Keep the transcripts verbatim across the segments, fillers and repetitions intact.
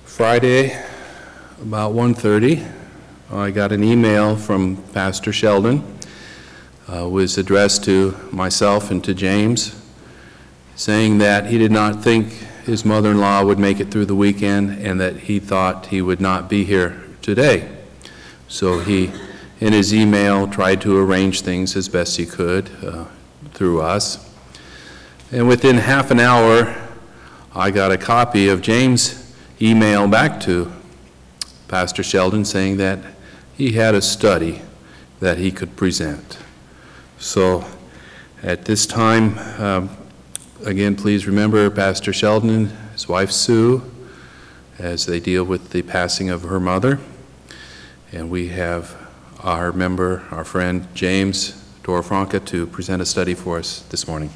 Friday, about one thirty, I got an email from Pastor Sheldon. Uh, it was addressed to myself and to James, saying that he did not think his mother-in-law would make it through the weekend and that he thought he would not be here today. So he, in his email, tried to arrange things as best he could uh, through us. And within half an hour, I got a copy of James' email back to Pastor Sheldon saying that he had a study that he could present. So at this time, um, again, please remember Pastor Sheldon and his wife Sue as they deal with the passing of her mother. And we have our member, our friend James Dorfranca, to present a study for us this morning.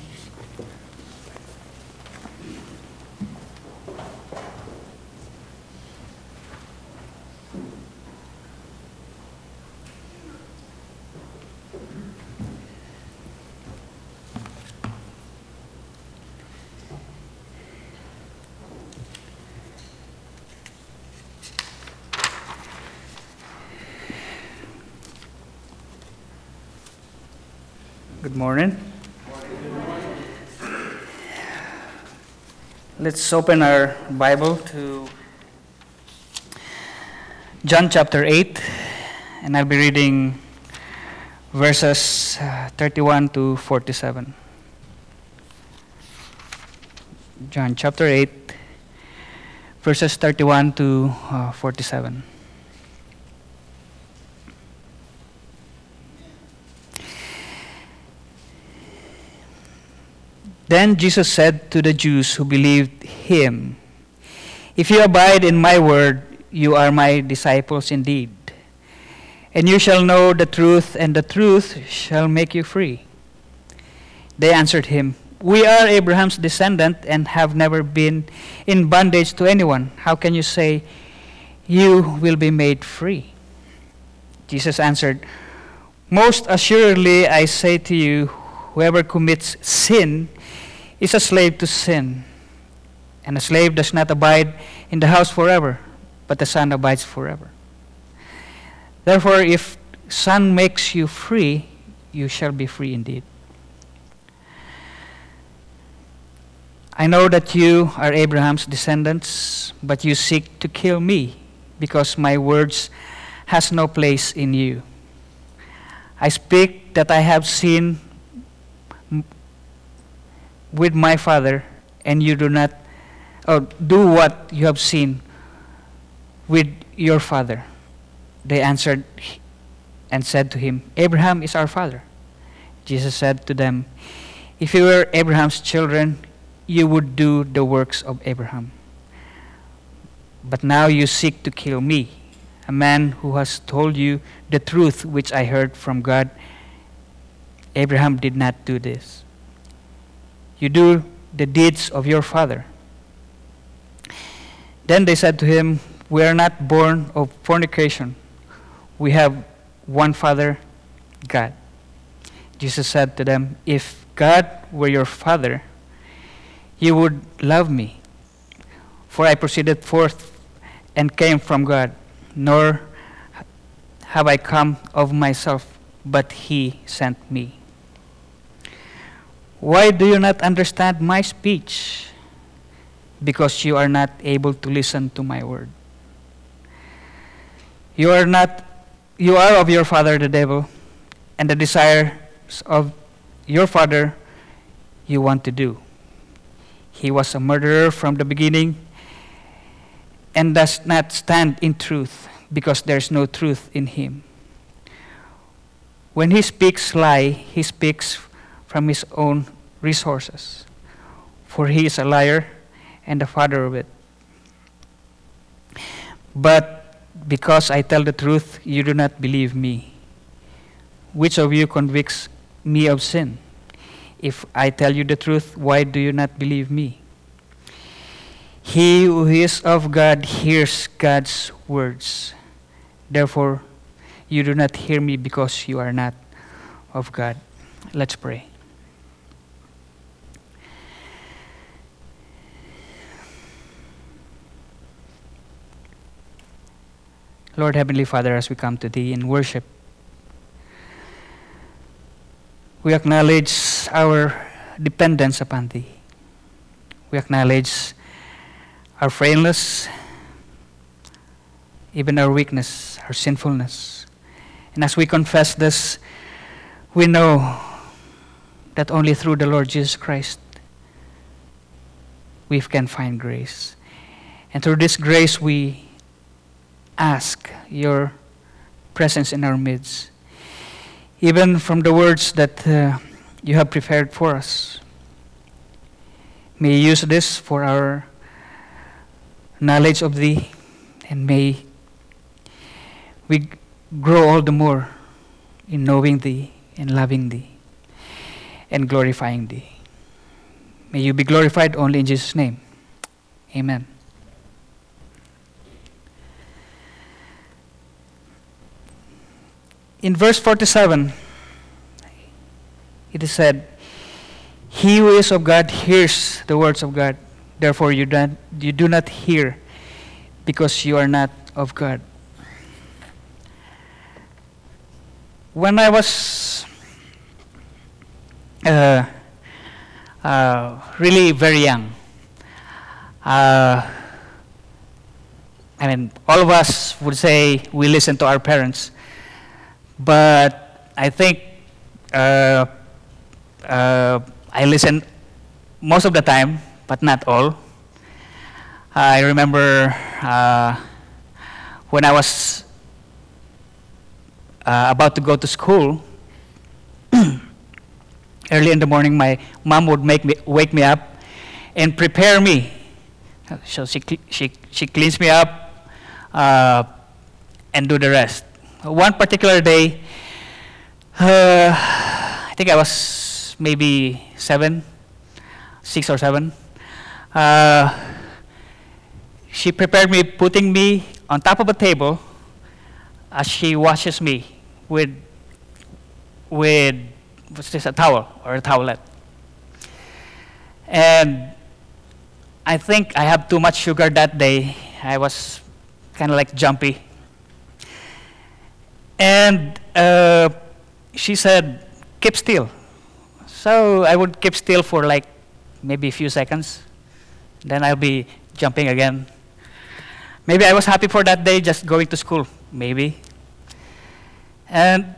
Good morning. Let's open our Bible to John chapter eight, and I'll be reading verses uh, thirty-one to forty-seven. John chapter eight, verses thirty-one to uh, forty-seven. Then Jesus said to the Jews who believed him, "If you abide in my word, you are my disciples indeed, and you shall know the truth, and the truth shall make you free." They answered him, "We are Abraham's descendant and have never been in bondage to anyone. How can you say you will be made free?" Jesus answered, "Most assuredly I say to you, whoever commits sin is a slave to sin. And a slave does not abide in the house forever, but the Son abides forever. Therefore, if Son makes you free, you shall be free indeed. I know that you are Abraham's descendants, but you seek to kill me, because my words has no place in you. I speak that I have seen with my Father, and you do not or do what you have seen with your father." They answered and said to him, "Abraham is our father." Jesus said to them, "If you were Abraham's children, you would do the works of Abraham. But now you seek to kill me, a man who has told you the truth which I heard from God. Abraham did not do this. You do the deeds of your father." Then they said to him, "We are not born of fornication. We have one Father, God." Jesus said to them, "If God were your Father, you would love me, for I proceeded forth and came from God, nor have I come of myself, but he sent me. Why do you not understand my speech? Because you are not able to listen to my word. You are not, you are of your father the devil, and the desires of your father you want to do. He was a murderer from the beginning, and does not stand in truth, because there is no truth in him. When he speaks lie, he speaks from his own resources, for he is a liar and the father of it. But because I tell the truth, you do not believe me. Which of you convicts me of sin? If I tell you the truth, why do you not believe me? He who is of God hears God's words. Therefore, you do not hear me because you are not of God." Let's pray. Lord Heavenly Father, as we come to Thee in worship, we acknowledge our dependence upon Thee. We acknowledge our frailness, even our weakness, our sinfulness. And as we confess this, we know that only through the Lord Jesus Christ we can find grace. And through this grace we ask your presence in our midst, even from the words that uh, you have prepared for us. May you use this for our knowledge of Thee, and may we grow all the more in knowing Thee, and loving Thee, and glorifying Thee. May you be glorified only in Jesus' name. Amen. In verse forty-seven, it is said, "He who is of God hears the words of God. Therefore you do not, you do not hear, because you are not of God." When I was uh, uh, really very young, uh, I mean, all of us would say we listen to our parents, but I think uh, uh, I listen most of the time, but not all. I remember uh, when I was uh, about to go to school, early in the morning, my mom would make me wake me up and prepare me. So she she she cleans me up uh, and do the rest. One particular day, uh, I think I was maybe seven, six or seven. Uh, she prepared me, putting me on top of a table as she washes me with with what's this, a towel or a towelette. And I think I had too much sugar that day. I was kind of like jumpy. And uh, she said, "Keep still." So I would keep still for like maybe a few seconds. Then I'll be jumping again. Maybe I was happy for that day, just going to school, maybe. And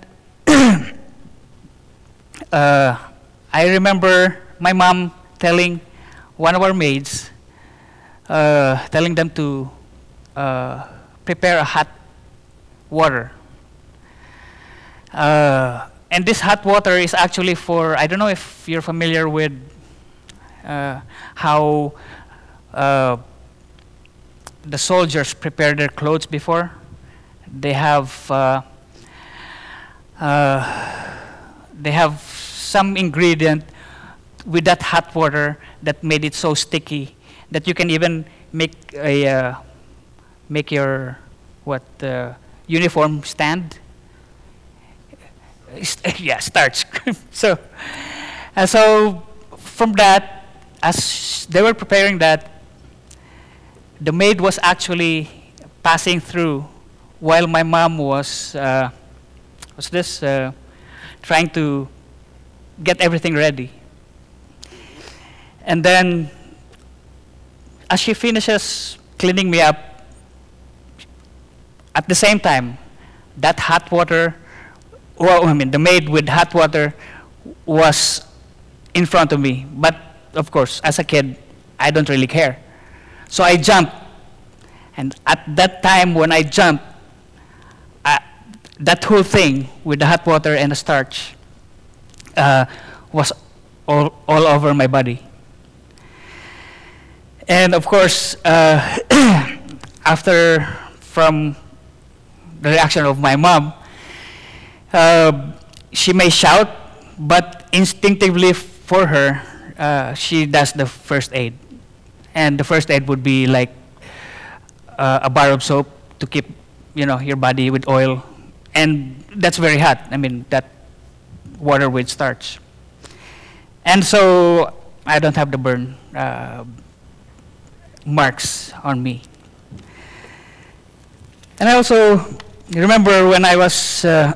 uh, I remember my mom telling one of our maids, uh, telling them to uh, prepare a hot water. Uh, and this hot water is actually for, I don't know if you're familiar with uh, how uh, the soldiers prepare their clothes before. They have uh, uh, they have some ingredient with that hot water that made it so sticky that you can even make a uh, make your what uh, uniform stand. Yeah, starch. so, uh, so from that, as they were preparing that, the maid was actually passing through while my mom was uh, was this uh, trying to get everything ready. And then, as she finishes cleaning me up, at the same time, that hot water, well, I mean, the maid with hot water was in front of me. But of course, as a kid, I don't really care. So I jumped. And at that time, when I jumped, I, that whole thing with the hot water and the starch uh, was all, all over my body. And of course, uh, after, from the reaction of my mom, uh, she may shout, but instinctively for her, uh, she does the first aid. And the first aid would be like uh, a bar of soap to keep, you know, your body with oil. And that's very hot. I mean, that water with starch. And so I don't have the burn uh, marks on me. And I also remember when I was uh,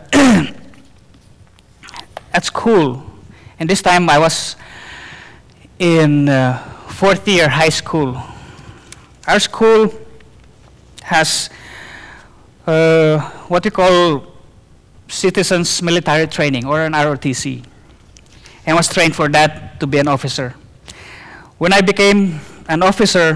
at school, and this time I was in uh, fourth year high school. Our school has uh, what we call Citizens Military Training, or an R O T C, and was trained for that to be an officer. When I became an officer,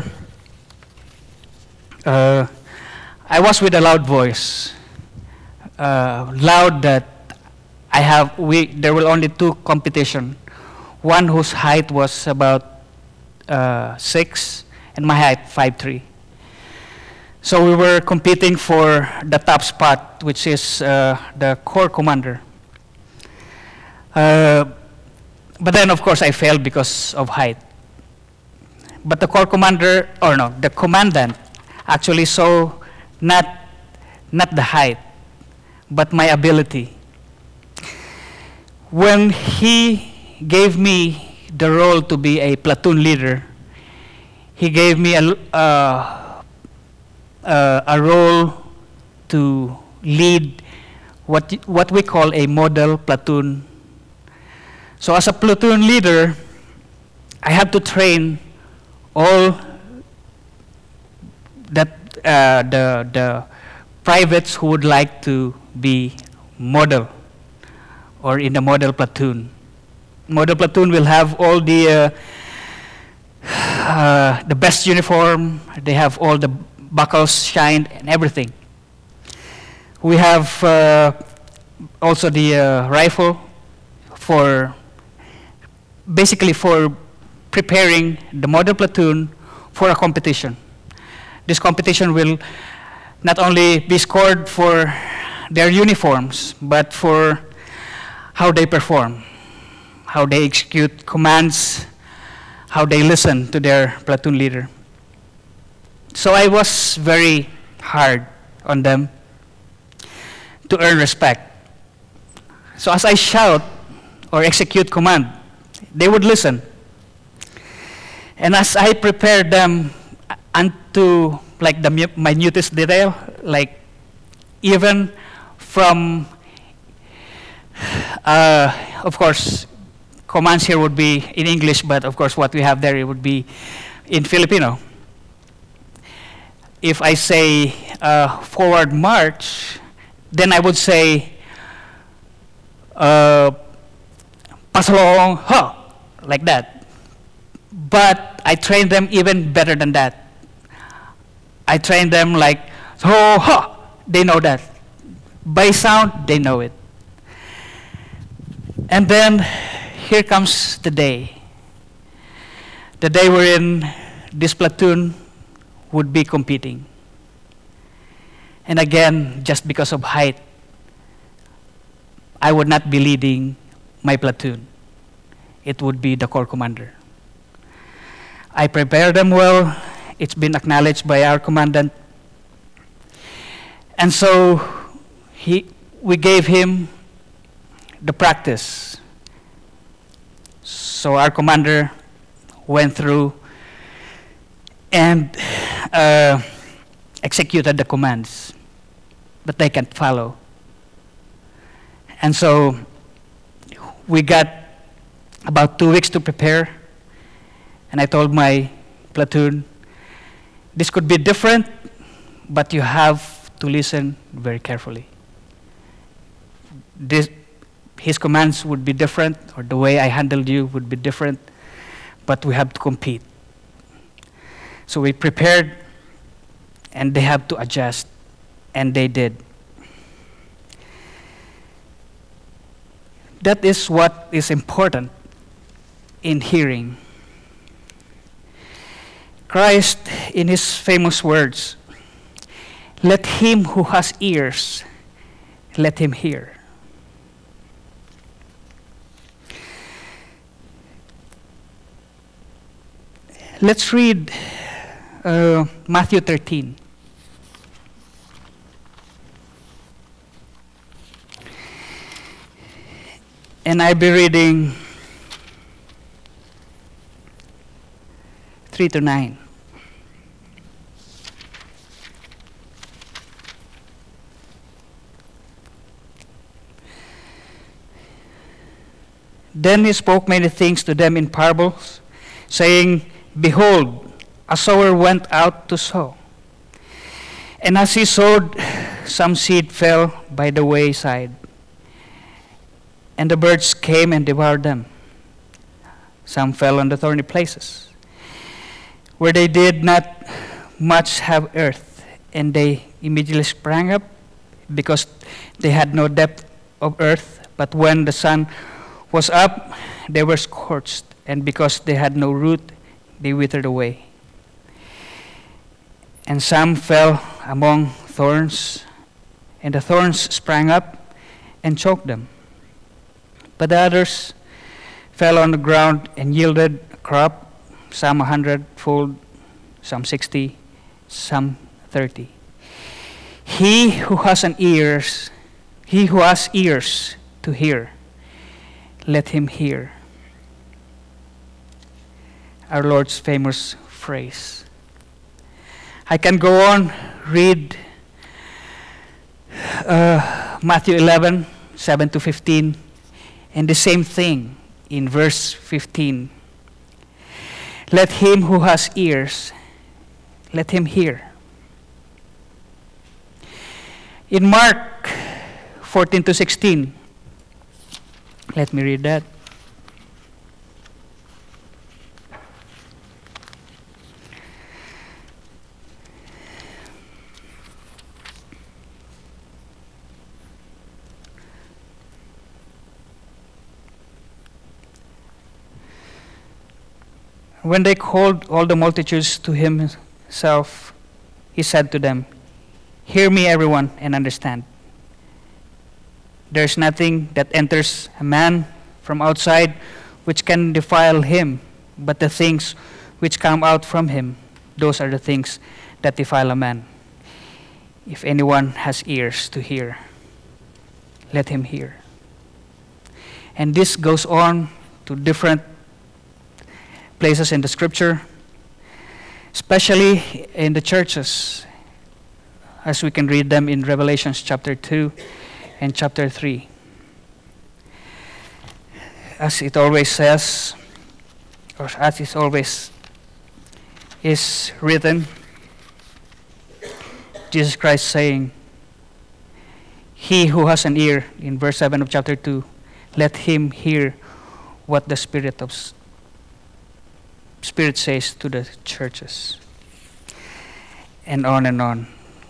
uh, I was with a loud voice, uh, loud that I have, we, there were only two competition, one whose height was about uh, six, and my height, five three. So we were competing for the top spot, which is uh, the Corps Commander. Uh, but then, of course, I failed because of height. But the Corps Commander, or no, the Commandant actually saw not, not the height, but my ability. When he gave me the role to be a platoon leader, he gave me a, uh, uh, a role to lead what, what we call a model platoon. So as a platoon leader, I have to train all that uh, the, the privates who would like to be model or in the model platoon. Model platoon will have all the uh, uh, the best uniform. They have all the buckles shined and everything. We have uh, also the uh, rifle for basically for preparing the model platoon for a competition. This competition will not only be scored for their uniforms, but for how they perform, how they execute commands, how they listen to their platoon leader. So I was very hard on them to earn respect. So as I shout or execute command, they would listen. And as I prepared them unto like the minutest detail, like even from, uh, of course, commands here would be in English, but of course what we have there, it would be in Filipino. If I say uh, forward march, then I would say uh, pasalong ha, like that. But I trained them even better than that. I trained them like ho ha, they know that. By sound, they know it. And then here comes the day. The day wherein this platoon would be competing. And again, just because of height, I would not be leading my platoon. It would be the Corps Commander. I prepared them well. It's been acknowledged by our commandant. And so he, we gave him the practice. So our commander went through and uh, executed the commands, but they can't follow. And so we got about two weeks to prepare, and I told my platoon, this could be different, but you have to listen very carefully. This, his commands would be different, or the way I handled you would be different, but we have to compete. So we prepared, and they have to adjust, and they did. That is what is important in hearing. Christ, in his famous words, let him who has ears, let him hear. Let's read uh, Matthew thirteen. And I'll be reading three to nine. Then he spoke many things to them in parables, saying, Behold, a sower went out to sow. And as he sowed, some seed fell by the wayside, and the birds came and devoured them. Some fell on the thorny places, where they did not much have earth, and they immediately sprang up, because they had no depth of earth. But when the sun was up, they were scorched, and because they had no root, they withered away. And some fell among thorns, and the thorns sprang up and choked them. But the others fell on the ground and yielded a crop, some a hundredfold, some sixty, some thirty. He who has an ears, he who has ears to hear, let him hear. Our Lord's famous phrase. I can go on, read uh, Matthew eleven, seven to fifteen, and the same thing in verse fifteen. Let him who has ears, let him hear. In Mark fourteen to sixteen, let me read that. When they called all the multitudes to himself, he said to them, Hear me, everyone, and understand. There is nothing that enters a man from outside which can defile him, but the things which come out from him, those are the things that defile a man. If anyone has ears to hear, let him hear. And this goes on to different places in the scripture, especially in the churches, as we can read them in Revelations chapter two and chapter three. As it always says, or as it always is written, Jesus Christ saying, He who has an ear, in verse seven of chapter two, let him hear what the Spirit of Spirit says to the churches. And on and on.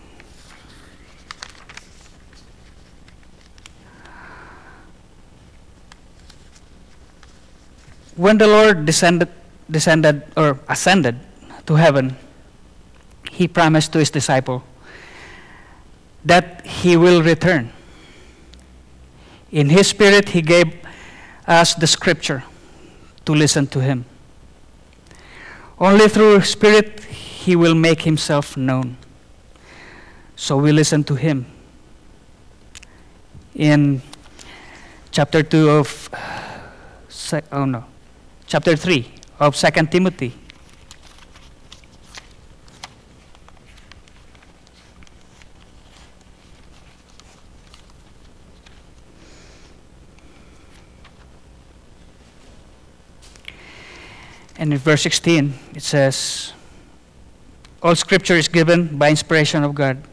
When the Lord descended, descended or ascended to heaven, he promised to his disciple that he will return. In his Spirit, he gave us the scripture to listen to him. Only through Spirit he will make himself known. So we listen to him. In chapter two of oh no, chapter three of Second Timothy. And in verse sixteen, it says, all scripture is given by inspiration of God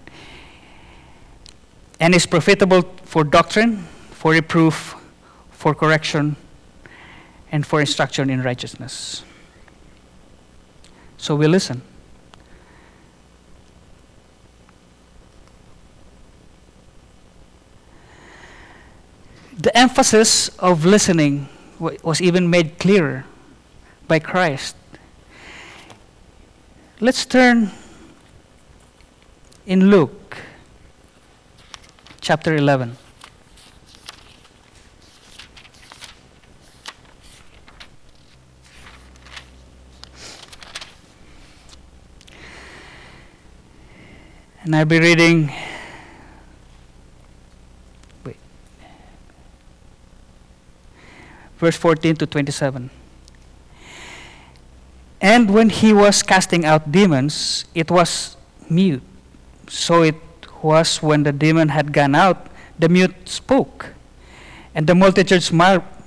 and is profitable for doctrine, for reproof, for correction, and for instruction in righteousness. So we listen. The emphasis of listening was even made clearer by Christ. Let's turn in Luke chapter eleven. And I'll be reading wait, verse fourteen to twenty-seven. And when he was casting out demons, it was mute. So it was when the demon had gone out, the mute spoke. And the multitudes mar-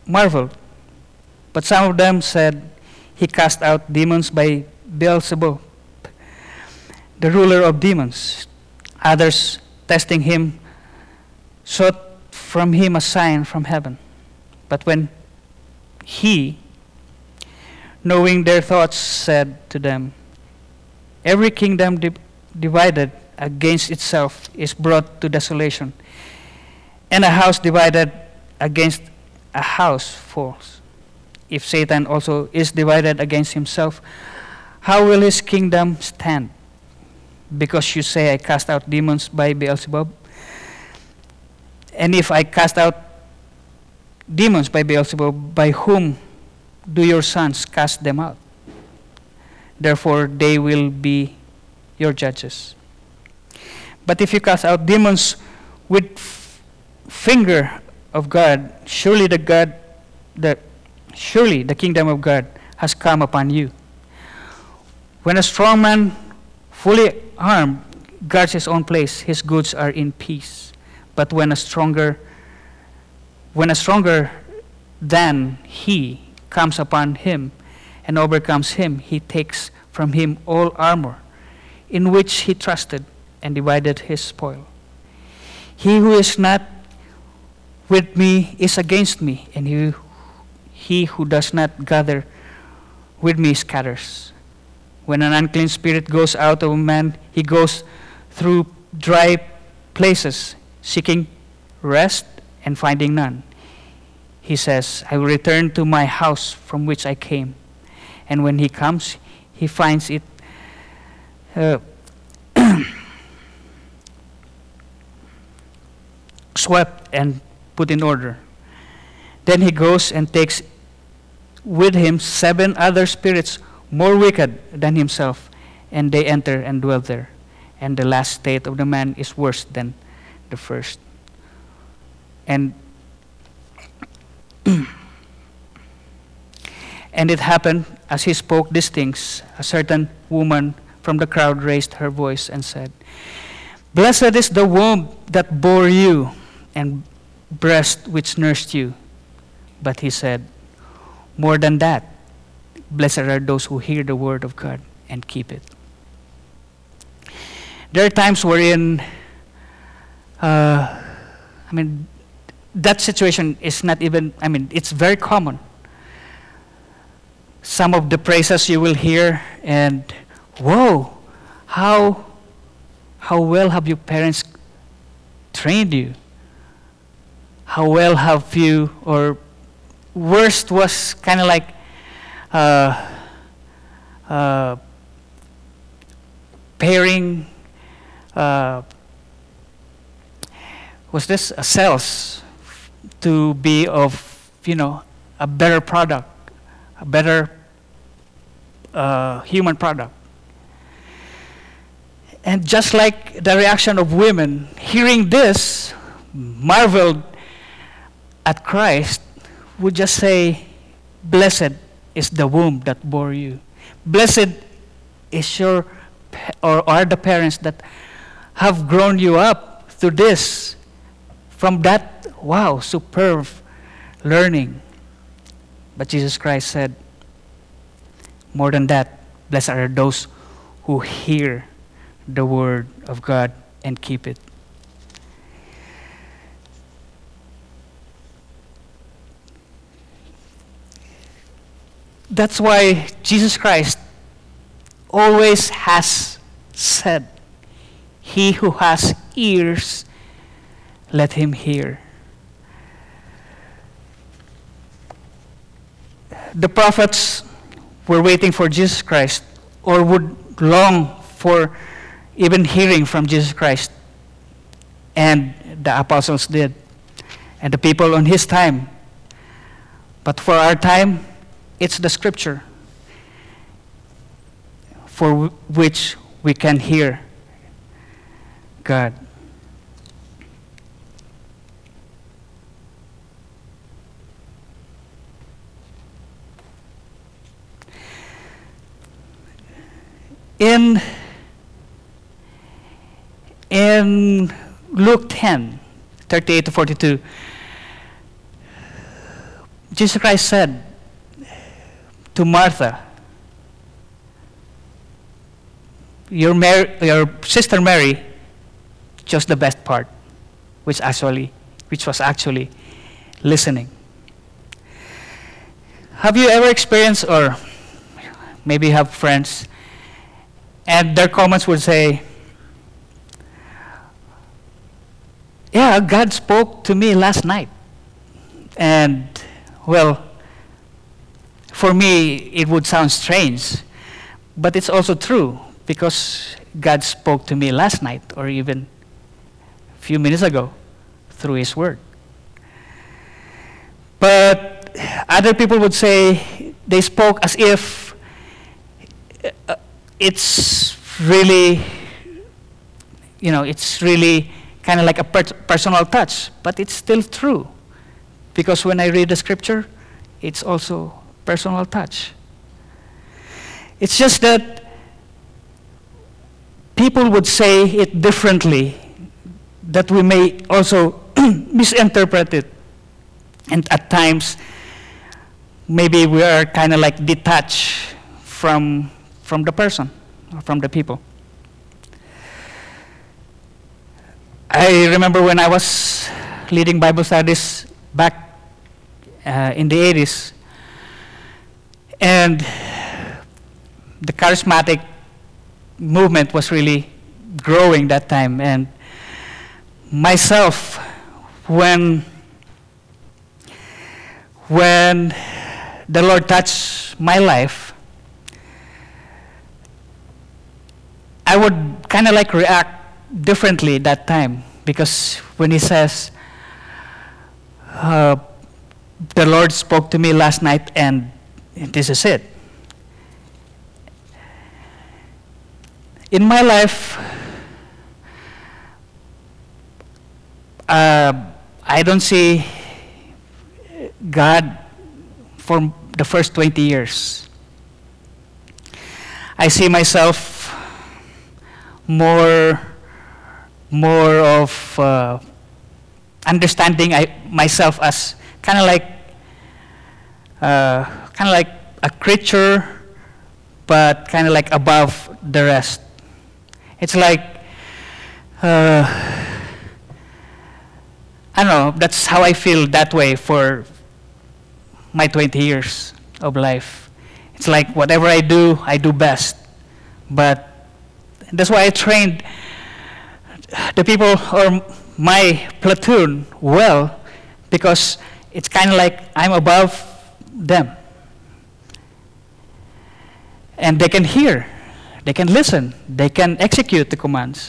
marveled. But some of them said, he cast out demons by Beelzebub, the ruler of demons. Others, testing him, sought from him a sign from heaven. But when he, knowing their thoughts, said to them, every kingdom di- divided against itself is brought to desolation, and a house divided against a house falls. If Satan also is divided against himself, how will his kingdom stand? Because you say, I cast out demons by Beelzebub. And if I cast out demons by Beelzebub, by whom do your sons cast them out? Therefore they will be your judges. But if you cast out demons with f- finger of God, surely the God, the surely the kingdom of God has come upon you. When a strong man, fully armed, guards his own place, his goods are in peace. But when a stronger, when a stronger than he comes upon him and overcomes him, he takes from him all armor, in which he trusted, and divided his spoil. He who is not with me is against me, and he, he who does not gather with me scatters. When an unclean spirit goes out of a man, he goes through dry places, seeking rest and finding none. He says, I will return to my house from which I came. And when he comes, he finds it uh, swept and put in order. Then he goes and takes with him seven other spirits more wicked than himself, and they enter and dwell there. And the last state of the man is worse than the first. And and it happened, as he spoke these things, a certain woman from the crowd raised her voice and said, Blessed is the womb that bore you, and breast which nursed you. But he said, more than that, blessed are those who hear the word of God and keep it. There are times wherein, uh, I mean, that situation is not even, I mean, it's very common. Some of the praises you will hear, and whoa, how, how well have your parents trained you? How well have you, or worst was kind of like, uh, uh, pairing, uh, was this a cells to be of, you know, a better product, a better uh, human product. And just like the reaction of women, hearing this, marveled at Christ, would just say, blessed is the womb that bore you. Blessed is your, or are the parents that have grown you up through this, from that, wow, superb learning. But Jesus Christ said, more than that, blessed are those who hear the word of God and keep it. That's why Jesus Christ always has said, he who has ears, let him hear. The prophets were waiting for Jesus Christ, or would long for even hearing from Jesus Christ. And the apostles did. And the people on his time. But for our time, it's the scripture for w- which we can hear God. In, in Luke ten, thirty-eight to forty-two, Jesus Christ said to Martha, your, Mar- your sister Mary chose the best part, which actually, which was actually listening. Have you ever experienced, or maybe have friends, and their comments would say, yeah, God spoke to me last night. And, well, for me, it would sound strange, but it's also true, because God spoke to me last night, or even a few minutes ago, through His Word. But other people would say they spoke as if uh, it's really, you know, it's really kind of like a per- personal touch, but it's still true. Because when I read the scripture, it's also personal touch. It's just that people would say it differently, that we may also misinterpret it. And at times, maybe we are kind of like detached from, from the person, or from the people. I remember when I was leading Bible studies back uh, in the eighties, and the charismatic movement was really growing that time. And myself, when when the Lord touched my life, I would kind of like react differently that time, because when He says, uh, the Lord spoke to me last night and this is it. In my life, uh, I don't see God for the first twenty years. I see myself more more of uh, understanding I, myself as kind of like uh, kind of like a creature, but kind of like above the rest. It's like uh, I don't know. That's how I feel that way for my twenty years of life. It's like whatever I do, I do best. But that's why I trained the people or my platoon well, because it's kind of like I'm above them. And they can hear, they can listen, they can execute the commands.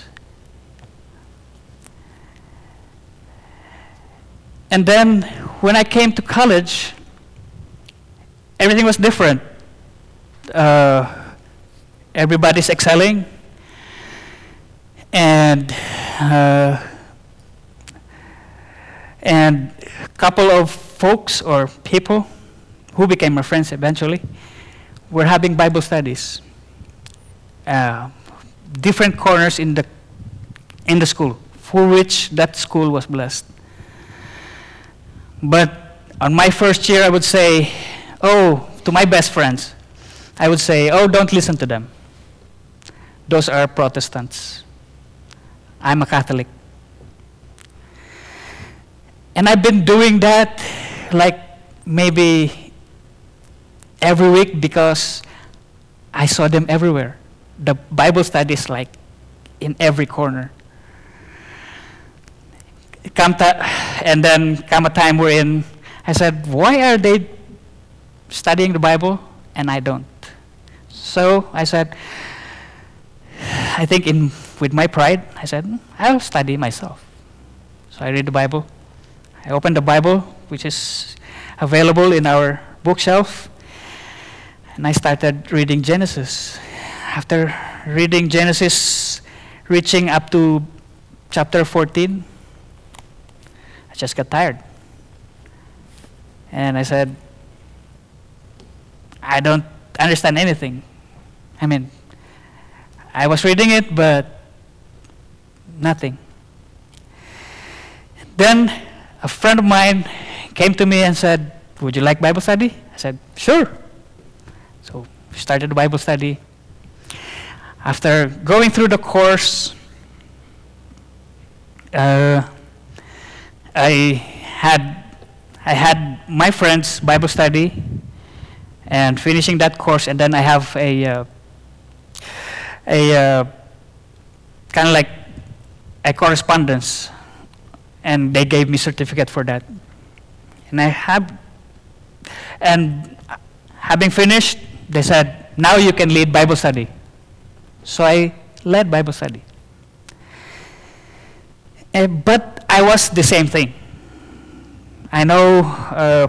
And then when I came to college, everything was different. Uh, everybody's excelling. And uh, and a couple of folks or people who became my friends eventually were having Bible studies. Uh, different corners in the in the school, for which that school was blessed. But on my first year, I would say, oh, to my best friends, I would say, oh, don't listen to them. Those are Protestants. I'm a Catholic. And I've been doing that like maybe every week, because I saw them everywhere. The Bible studies like in every corner. Come ta- and then come a time wherein I said, why are they studying the Bible and I don't? So I said, I think in with my pride, I said, I'll study myself. So I read the Bible. I opened the Bible, which is available in our bookshelf, and I started reading Genesis. After reading Genesis, reaching up to chapter fourteen, I just got tired. And I said, I don't understand anything. I mean, I was reading it, but nothing. Then a friend of mine came to me and said, would you like Bible study? I said, sure. So we started the Bible study. After going through the course, uh, I had I had my friend's Bible study, and finishing that course, and then I have a uh, a uh, kind of like a correspondence, and they gave me certificate for that. And I have, and having finished, they said, now you can lead Bible study. So I led Bible study. Uh, but I was the same thing. I know uh,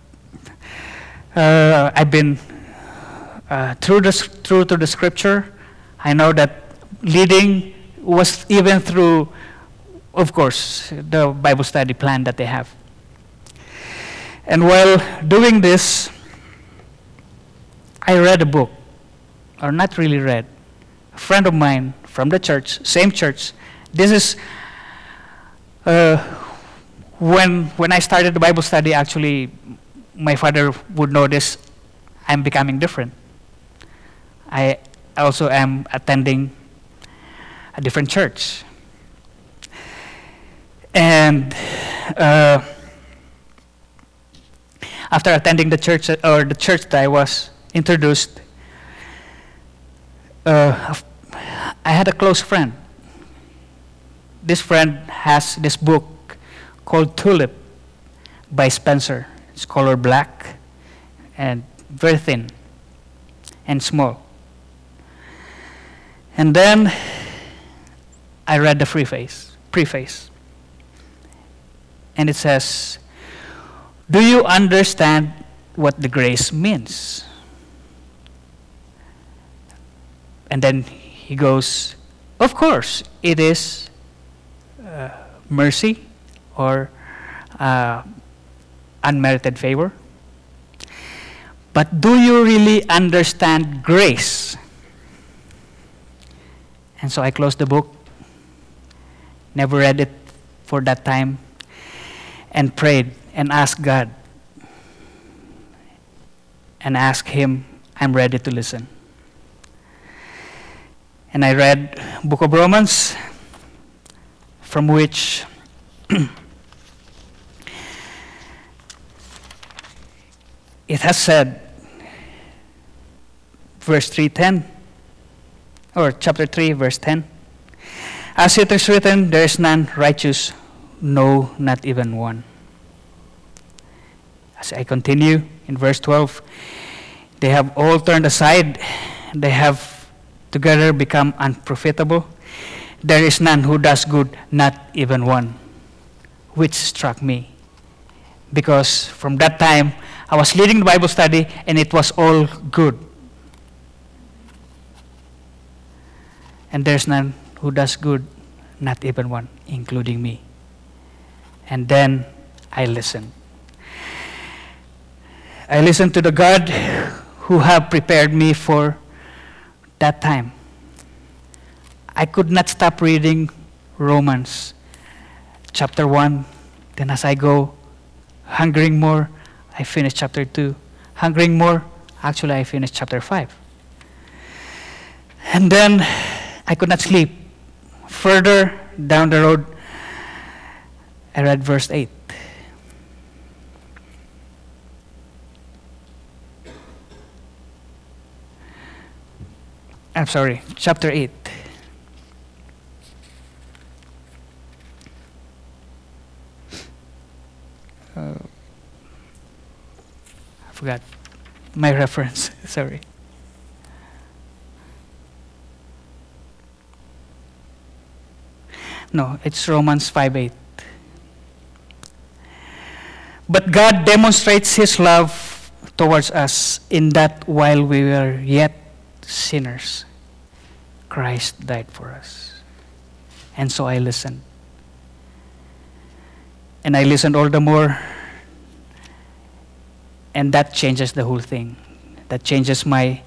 uh, I've been uh, through the through to the scripture. I know that leading was even through, of course, the Bible study plan that they have. And while doing this, I read a book, or not really read. A friend of mine from the church, same church. This is uh, when when I started the Bible study. Actually, my father would notice I'm becoming different. I also am attending a different church, and uh, after attending the church or the church that I was introduced, uh, I had a close friend. This friend has this book called Tulip by Spencer. It's color black and very thin and small. And then I read the preface, preface, and it says, "Do you understand what the grace means?" And then he goes, "Of course, it is uh, mercy or uh, unmerited favor. But do you really understand grace?" And so I closed the book, never read it for that time, and prayed and asked God, and asked Him, I'm ready to listen. And I read Book of Romans, from which it has said, verse three ten, or chapter three, verse ten, "As it is written, there is none righteous, no, not even one." As I continue in verse twelve, "They have all turned aside, they have together become unprofitable. There is none who does good, not even one," which struck me. Because from that time, I was leading the Bible study and it was all good. And there's none who does good, not even one, including me. And then I listened. I listened to the God who have prepared me for that time. I could not stop reading Romans chapter one. Then as I go, hungering more, I finished chapter two. Hungering more, actually I finished chapter five. And then I could not sleep. Further down the road, I read verse eight. I'm sorry, chapter eight. Uh, I forgot my reference, sorry. No, it's Romans five eight. "But God demonstrates His love towards us in that while we were yet sinners, Christ died for us." And so I listened. And I listened all the more. And that changes the whole thing. That changes my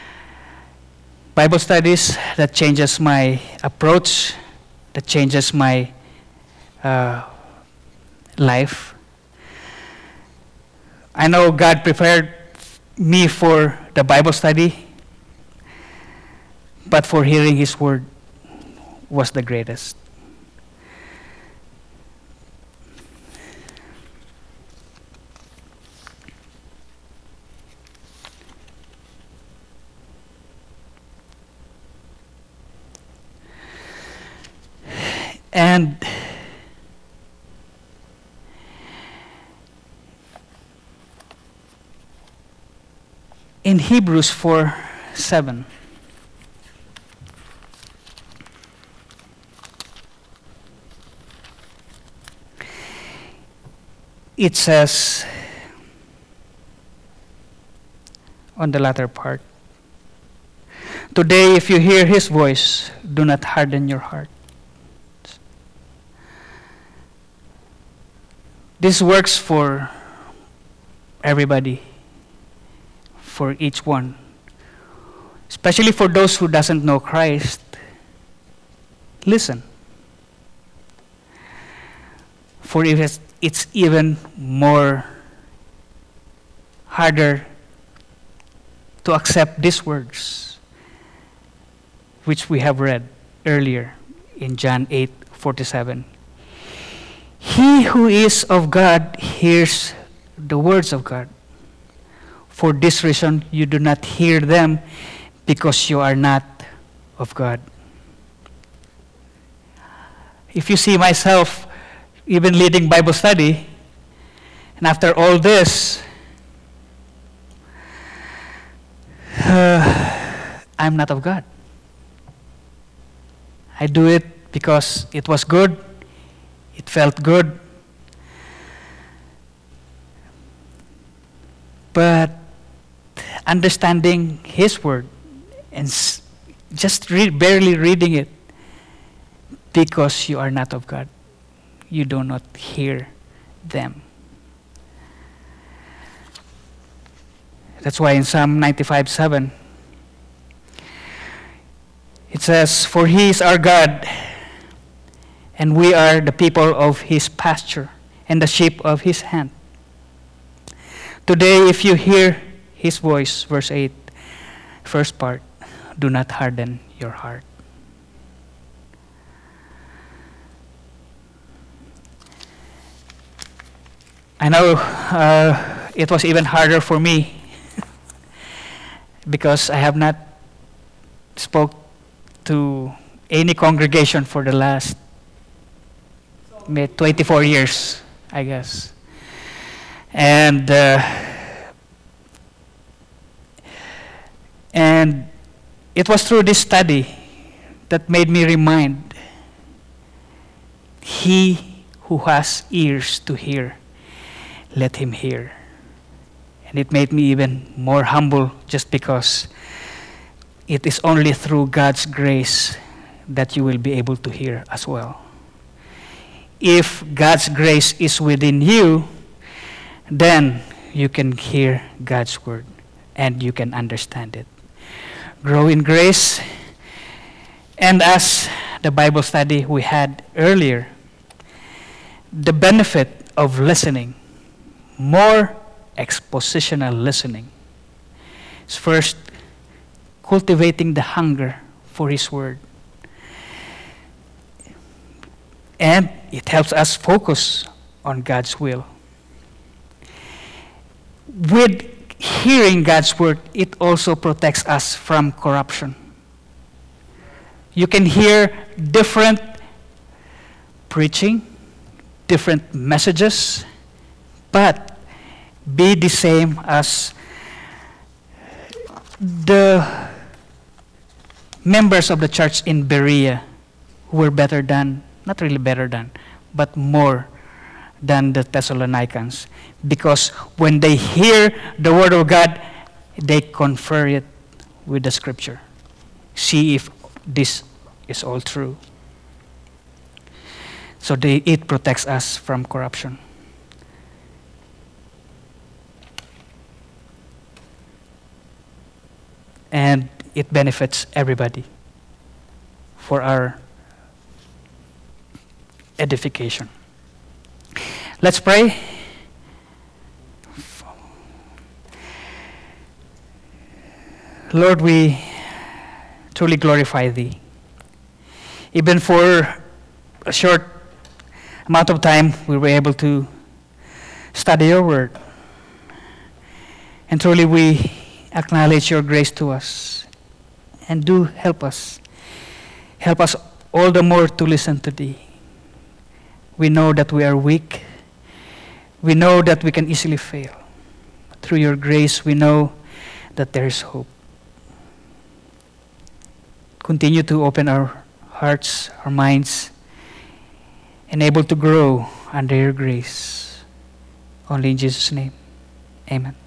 Bible studies. That changes my approach. That changes my uh, life. I know God prepared me for the Bible study, but for hearing His word was the greatest. And in Hebrews four seven, it says on the latter part, "Today, if you hear His voice, do not harden your heart." This works for everybody, for each one, especially for those who doesn't know Christ. Listen. For if it's, it's even more harder to accept these words, which we have read earlier in John eight forty-seven. He who is of God hears the words of God. For this reason, you do not hear them, because you are not of God. If you see myself even leading Bible study, and after all this, uh, I'm not of God. I do it because it was good. It felt good. But understanding His word and s- just read, barely reading it, because you are not of God, you do not hear them. That's why in Psalm ninety-five seven, it says, "For He is our God, and we are the people of His pasture and the sheep of His hand. Today, if you hear His voice," verse eight, first part, "do not harden your heart." I know uh, it was even harder for me because I have not spoke to any congregation for the last may- twenty-four years, I guess. And uh, and it was through this study that made me remind, he who has ears to hear, let him hear. And it made me even more humble, just because it is only through God's grace that you will be able to hear as well. If God's grace is within you, then you can hear God's word and you can understand it. Grow in grace. And as the Bible study we had earlier, the benefit of listening, more expositional listening, is first cultivating the hunger for His word. And it helps us focus on God's will. With hearing God's word, it also protects us from corruption. You can hear different preaching, different messages, but be the same as the members of the church in Berea, who were better than, not really better than, but more than the Thessalonians. Because when they hear the word of God, they confer it with the scripture. See if this is all true. So they, it protects us from corruption. And it benefits everybody for our edification. Let's pray. Lord, we truly glorify Thee. Even for a short amount of time, we were able to study Your Word. And truly we acknowledge Your grace to us. And do help us. Help us all the more to listen to Thee. We know that we are weak. We know that we can easily fail. Through Your grace, we know that there is hope. Continue to open our hearts, our minds, and able to grow under Your grace. Only in Jesus' name, amen.